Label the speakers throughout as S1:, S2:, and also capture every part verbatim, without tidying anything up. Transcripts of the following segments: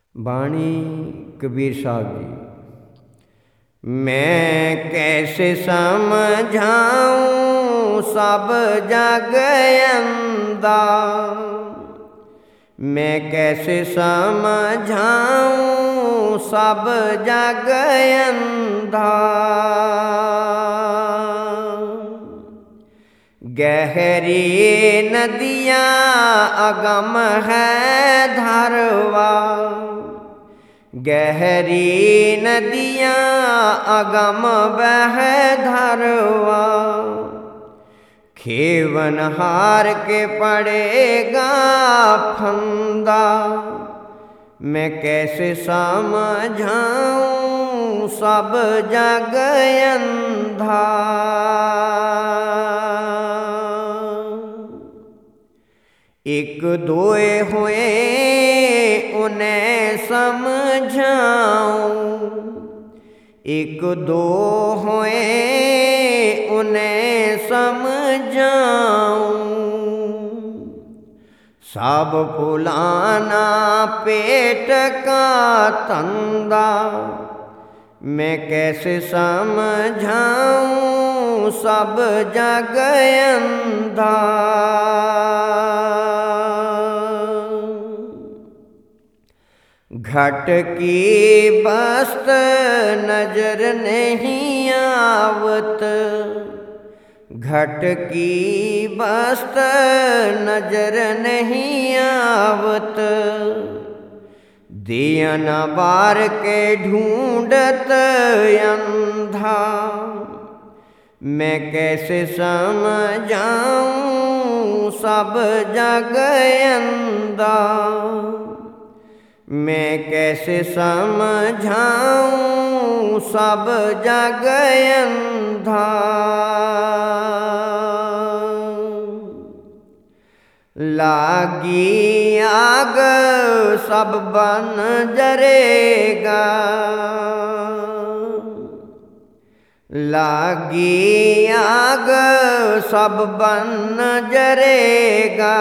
S1: ਬਾਣੀ ਕਬੀਰ ਸਾਹਿਬ ਜੀ। मैं कैसे समझाऊं सब जग अंधा, मैं कैसे समझाऊं सब जग अंधा। गहरी नदियाँ अगम है धरवा, गहरी नदियाँ अगम बह धरवा। खेवन हार के पड़ेगा फंदा, मैं कैसे समझाऊं सब जग अंधा। एक दोए हुए उन्हें समझाऊं, एक दो हुए उन्हें समझाऊं। सब फुलाना पेट का तंदा, मैं कैसे समझाऊं सब जग अंधा। घट की बस्त नजर नहीं आवत, घट की बस्त नजर नहीं आवत। दिया न बार के ढूंढत अंधा, मैं कैसे समझाऊं सब जग अंधा। मैं कैसे समझाऊं सब जग अंधा। लागी आग सब बन जरेगा, लागी आग सब बन जरेगा।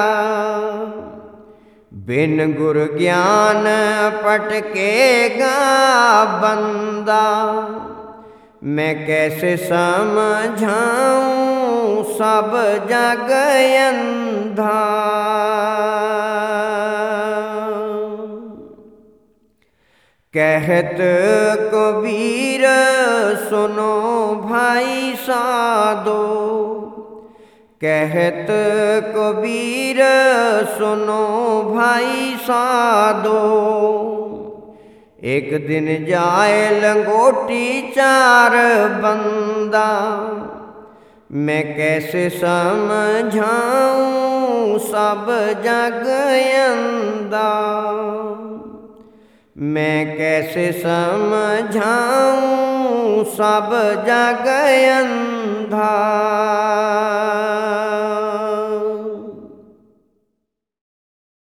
S1: बिन गुर ज्ञान पटकेगा बंदा, मैं कैसे समझाऊं सब जग अंधा। कहत कबीर सुनो भाई साधो, कहत कबीर सुनो भाई साधो। एक दिन जाए लंगोटी चार बंदा, मैं कैसे समझाऊं सब जग अंधा। मैं कैसे समझाऊं सब जग अंधा।